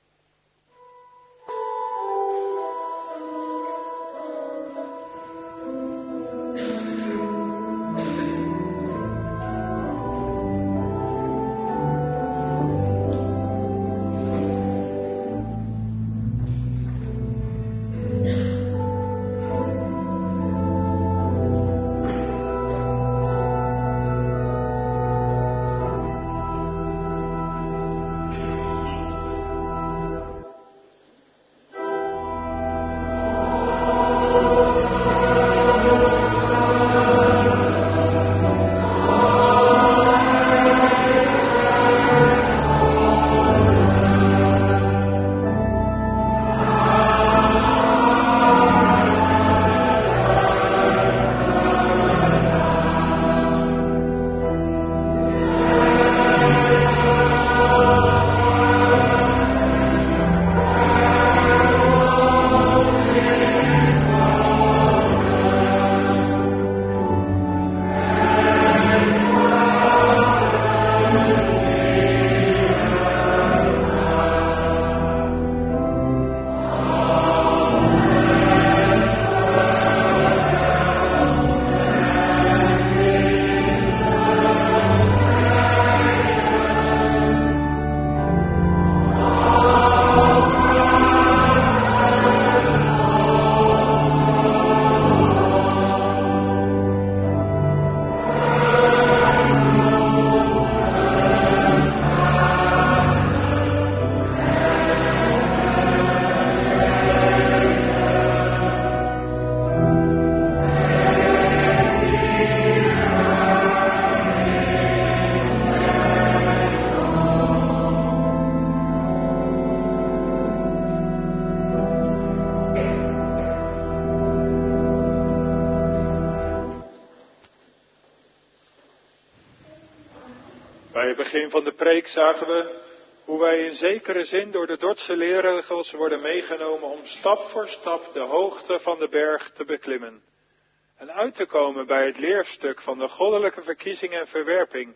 Bij het begin van de preek zagen we hoe wij in zekere zin door de Dordtse leerregels worden meegenomen om stap voor stap de hoogte van de berg te beklimmen. En uit te komen bij het leerstuk van de goddelijke verkiezing en verwerping.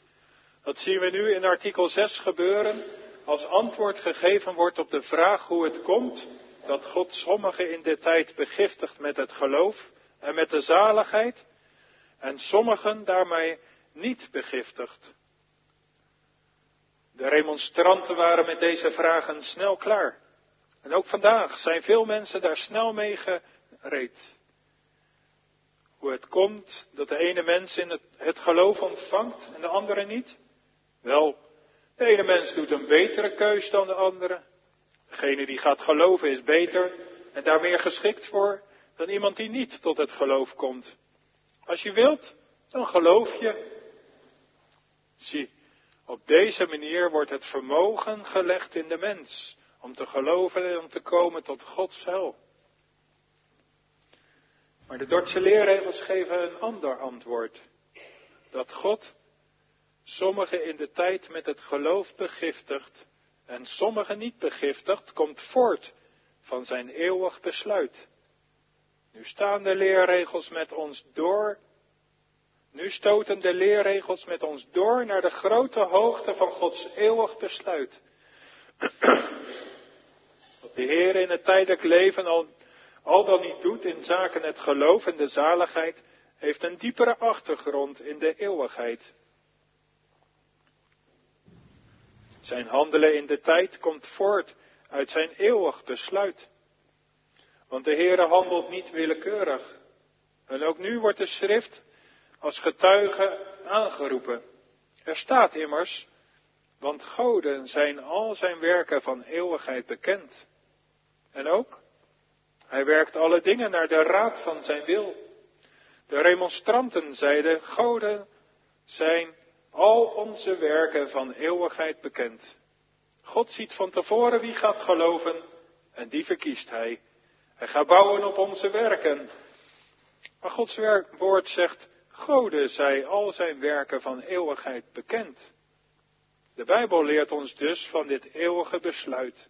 Dat zien we nu in artikel zes gebeuren als antwoord gegeven wordt op de vraag hoe het komt dat God sommigen in de tijd begiftigt met het geloof en met de zaligheid en sommigen daarmee niet begiftigt. De remonstranten waren met deze vragen snel klaar. En ook vandaag zijn veel mensen daar snel mee reed. Hoe het komt dat de ene mens in het, het geloof ontvangt en de andere niet? Wel, de ene mens doet een betere keus dan de andere. Degene die gaat geloven is beter en daar meer geschikt voor dan iemand die niet tot het geloof komt. Als je wilt, dan geloof je. Zie, op deze manier wordt het vermogen gelegd in de mens om te geloven en om te komen tot Gods heil. Maar de Dordtse leerregels geven een ander antwoord. Dat God sommigen in de tijd met het geloof begiftigt en sommigen niet begiftigt, komt voort van zijn eeuwig besluit. Nu staan de leerregels met ons door. Nu stoten de leerregels met ons door naar de grote hoogte van Gods eeuwig besluit. Wat de Heer in het tijdelijk leven al, al dan niet doet in zaken het geloof en de zaligheid, heeft een diepere achtergrond in de eeuwigheid. Zijn handelen in de tijd komt voort uit zijn eeuwig besluit. Want de Heere handelt niet willekeurig. En ook nu wordt de schrift als getuige aangeroepen. Er staat immers, want goden zijn al zijn werken van eeuwigheid bekend. En ook, hij werkt alle dingen naar de raad van zijn wil. De remonstranten zeiden, goden zijn al onze werken van eeuwigheid bekend. God ziet van tevoren wie gaat geloven en die verkiest hij. Hij gaat bouwen op onze werken. Maar Gods woord zegt, goden zij al zijn werken van eeuwigheid bekend. De Bijbel leert ons dus van dit eeuwige besluit.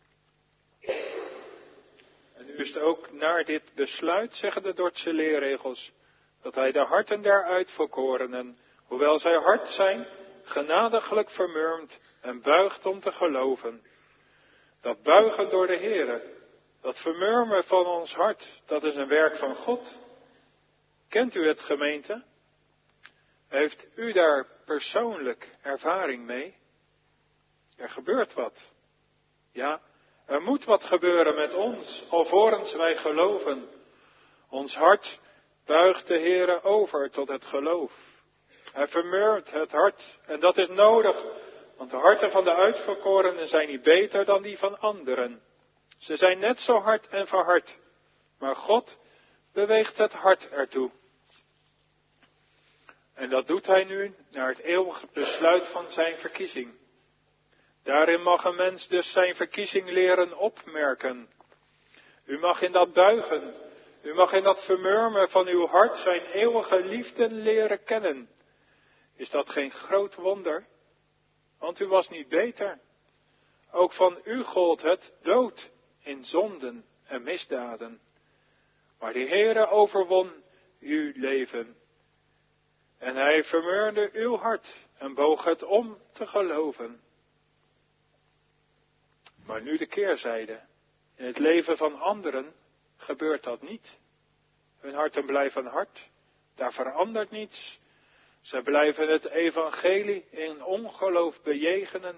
En nu is het ook naar dit besluit, zeggen de Dordtse leerregels, dat hij de harten der uitverkorenen, hoewel zij hard zijn, genadiglijk vermurmt en buigt om te geloven. Dat buigen door de Heere, dat vermurmen van ons hart, dat is een werk van God. Kent u het, gemeente? Heeft u daar persoonlijk ervaring mee? Er gebeurt wat. Ja, er moet wat gebeuren met ons, alvorens wij geloven. Ons hart buigt de Heere over tot het geloof. Hij vermurmt het hart en dat is nodig, want de harten van de uitverkorenen zijn niet beter dan die van anderen. Ze zijn net zo hard en verhard, maar God beweegt het hart ertoe. En dat doet hij nu naar het eeuwige besluit van zijn verkiezing. Daarin mag een mens dus zijn verkiezing leren opmerken. U mag in dat buigen, u mag in dat vermurmen van uw hart zijn eeuwige liefde leren kennen. Is dat geen groot wonder? Want u was niet beter. Ook van u gold het dood in zonden en misdaden. Maar de Heere overwon uw leven. En hij vermurwde uw hart en boog het om te geloven. Maar nu de keerzijde. In het leven van anderen gebeurt dat niet. Hun harten blijven hard. Daar verandert niets. Zij blijven het evangelie in ongeloof bejegenen.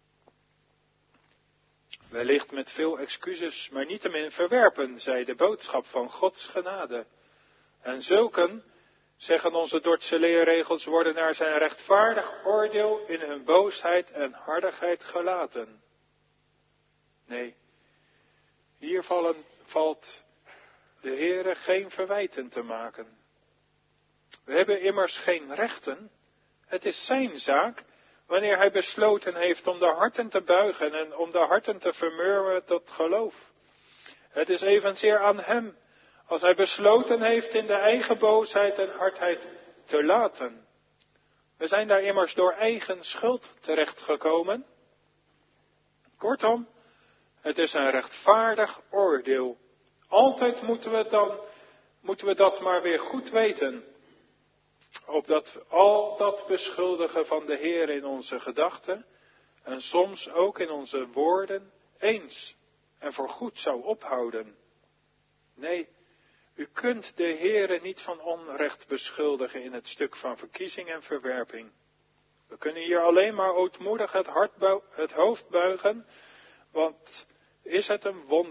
Wellicht met veel excuses, maar niettemin verwerpen zij de boodschap van Gods genade. En zulken, zeggen onze Dordtse leerregels, worden naar zijn rechtvaardig oordeel in hun boosheid en hardigheid gelaten. Nee, hier vallen, valt de Heere geen verwijten te maken. We hebben immers geen rechten. Het is zijn zaak, wanneer hij besloten heeft om de harten te buigen en om de harten te vermurwen tot geloof. Het is evenzeer aan hem, als hij besloten heeft in de eigen boosheid en hardheid te laten. We zijn daar immers door eigen schuld terechtgekomen. Kortom, het is een rechtvaardig oordeel. Altijd moeten we dan, moeten we dat maar weer goed weten. Opdat al dat beschuldigen van de Heer in onze gedachten en soms ook in onze woorden eens en voorgoed zou ophouden. Nee, u kunt de Heere niet van onrecht beschuldigen in het stuk van verkiezing en verwerping. We kunnen hier alleen maar ootmoedig het, hart bui- het hoofd buigen, want is het een wonder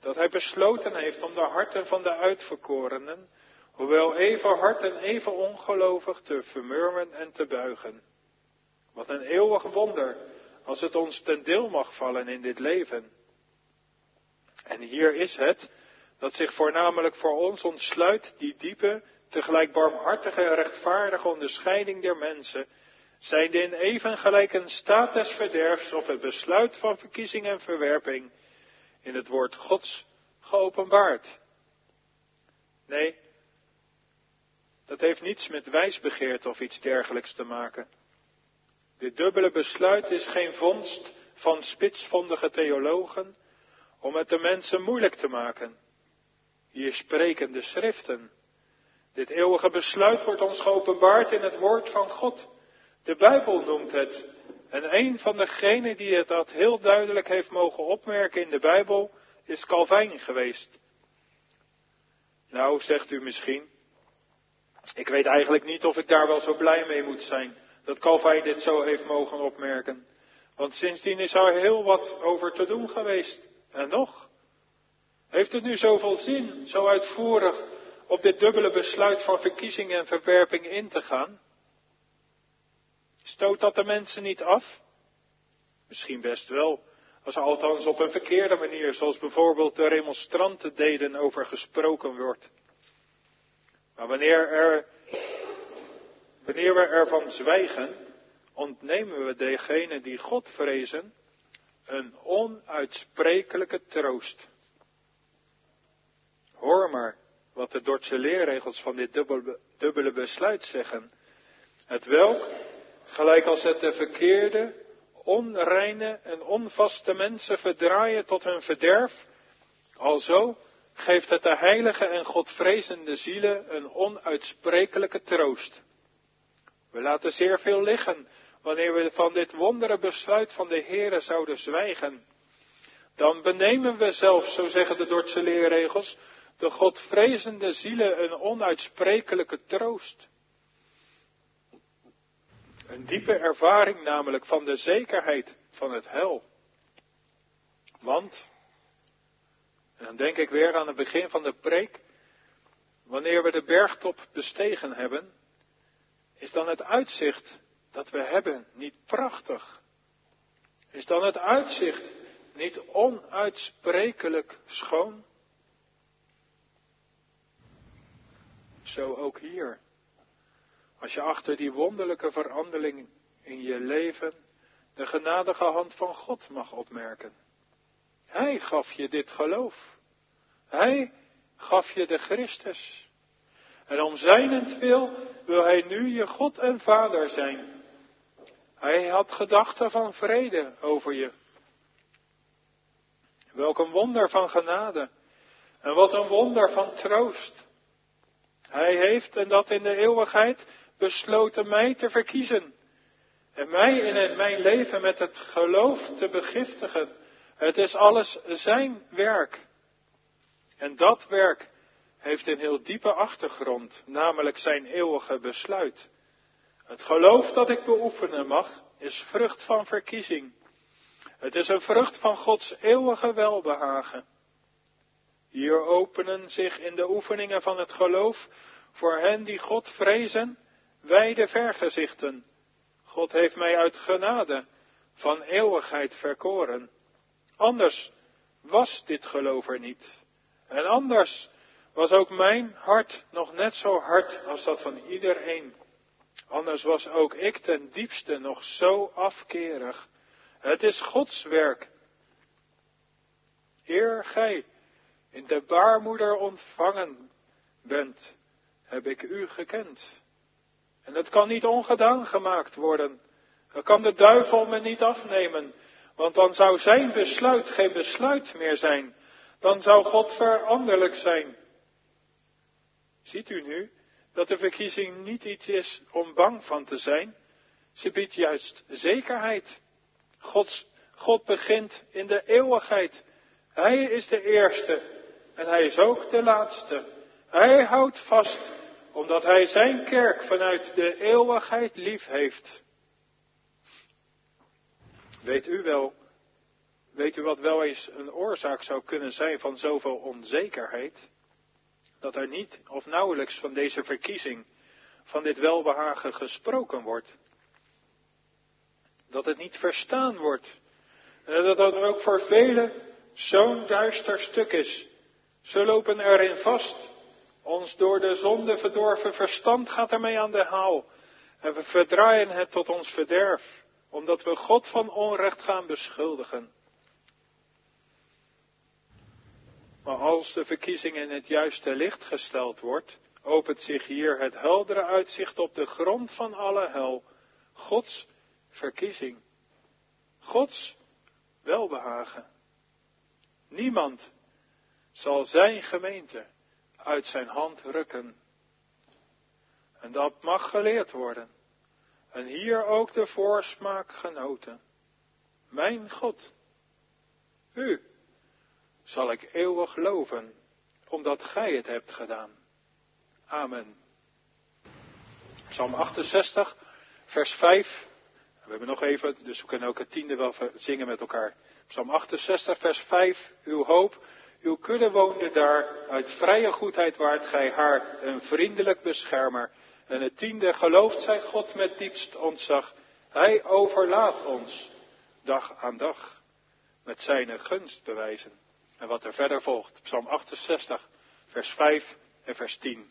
dat hij besloten heeft om de harten van de uitverkorenen, hoewel even hard en even ongelovig, te vermurwen en te buigen. Wat een eeuwig wonder, als het ons ten deel mag vallen in dit leven. En hier is het, dat zich voornamelijk voor ons ontsluit die diepe, tegelijk barmhartige en rechtvaardige onderscheiding der mensen, zijnde in even gelijk een staat des verderfs of het besluit van verkiezing en verwerping, in het woord Gods geopenbaard. Nee, dat heeft niets met wijsbegeerte of iets dergelijks te maken. Dit dubbele besluit is geen vondst van spitsvondige theologen om het de mensen moeilijk te maken. Hier spreken de schriften. Dit eeuwige besluit wordt ons geopenbaard in het woord van God. De Bijbel noemt het. En een van degenen die het dat heel duidelijk heeft mogen opmerken in de Bijbel is Calvijn geweest. Nou, zegt u misschien, ik weet eigenlijk niet of ik daar wel zo blij mee moet zijn, dat Calvijn dit zo heeft mogen opmerken. Want sindsdien is er heel wat over te doen geweest. En nog? Heeft het nu zoveel zin, zo uitvoerig, op dit dubbele besluit van verkiezing en verwerping in te gaan? Stoot dat de mensen niet af? Misschien best wel, als er althans op een verkeerde manier, zoals bijvoorbeeld de remonstranten deden, over gesproken wordt. Maar wanneer, er, wanneer we ervan zwijgen, ontnemen we degenen die God vrezen een onuitsprekelijke troost. Hoor maar wat de Dordtse leerregels van dit dubbele, dubbele besluit zeggen. Het welk, gelijk als het de verkeerde, onreine en onvaste mensen verdraaien tot hun verderf, alzo geeft het de heilige en godvrezende zielen een onuitsprekelijke troost. We laten zeer veel liggen wanneer we van dit wondere besluit van de Heere zouden zwijgen. Dan benemen we zelfs, zo zeggen de Dordtse leerregels, de godvrezende zielen een onuitsprekelijke troost. Een diepe ervaring namelijk van de zekerheid van het heil. Want, en dan denk ik weer aan het begin van de preek, wanneer we de bergtop bestegen hebben, is dan het uitzicht dat we hebben niet prachtig? Is dan het uitzicht niet onuitsprekelijk schoon? Zo ook hier. Als je achter die wonderlijke verandering in je leven de genadige hand van God mag opmerken. Hij gaf je dit geloof. Hij gaf je de Christus. En om zijnentwil wil hij nu je God en Vader zijn. Hij had gedachten van vrede over je. Welk een wonder van genade. En wat een wonder van troost. Hij heeft, en dat in de eeuwigheid, besloten mij te verkiezen. En mij in het, mijn leven met het geloof te begiftigen. Het is alles zijn werk. En dat werk heeft een heel diepe achtergrond, namelijk zijn eeuwige besluit. Het geloof dat ik beoefenen mag, is vrucht van verkiezing. Het is een vrucht van Gods eeuwige welbehagen. Hier openen zich in de oefeningen van het geloof voor hen die God vrezen, wijde vergezichten. God heeft mij uit genade van eeuwigheid verkoren. Anders was dit geloof er niet. En anders was ook mijn hart nog net zo hard als dat van iedereen. Anders was ook ik ten diepste nog zo afkerig. Het is Gods werk. Eer gij in de baarmoeder ontvangen bent, heb ik u gekend. En het kan niet ongedaan gemaakt worden. Dat kan de duivel me niet afnemen. Want dan zou zijn besluit geen besluit meer zijn. Dan zou God veranderlijk zijn. Ziet u nu dat de verkiezing niet iets is om bang van te zijn. Ze biedt juist zekerheid. Gods, God begint in de eeuwigheid. Hij is de eerste en hij is ook de laatste. Hij houdt vast omdat hij zijn kerk vanuit de eeuwigheid lief heeft. Weet u wel Weet u wat wel eens een oorzaak zou kunnen zijn van zoveel onzekerheid? Dat er niet of nauwelijks van deze verkiezing, van dit welbehagen gesproken wordt. Dat het niet verstaan wordt. En dat dat ook voor velen zo'n duister stuk is. Ze lopen erin vast. Ons door de zonde verdorven verstand gaat ermee aan de haal. En we verdraaien het tot ons verderf, omdat we God van onrecht gaan beschuldigen. Maar als de verkiezing in het juiste licht gesteld wordt, opent zich hier het heldere uitzicht op de grond van alle hel. Gods verkiezing. Gods welbehagen. Niemand zal zijn gemeente uit zijn hand rukken. En dat mag geleerd worden. En hier ook de voorsmaak genoten. Mijn God, u zal ik eeuwig loven, omdat gij het hebt gedaan. Amen. Psalm achtenzestig, vers vijf. We hebben nog even, dus we kunnen ook het tiende wel zingen met elkaar. Psalm achtenzestig, vers vijf. Uw hoop, uw kudde woonde daar, uit vrije goedheid waart gij haar, een vriendelijk beschermer. En het tiende, gelooft zij God met diepst ontzag. Hij overlaat ons, dag aan dag, met zijn gunst bewijzen. En wat er verder volgt, Psalm achtenzestig, vers vijf en vers tien.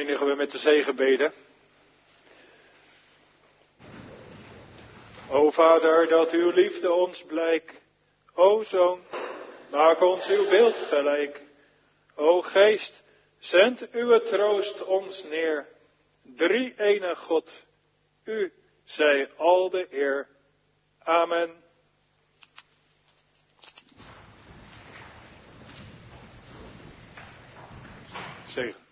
eindigen we met de zegenbede. O Vader, dat uw liefde ons blijk. O Zoon, maak ons uw beeld gelijk. O Geest, zend uw troost ons neer. Drie ene God, u zij al de eer. Amen. Zegen.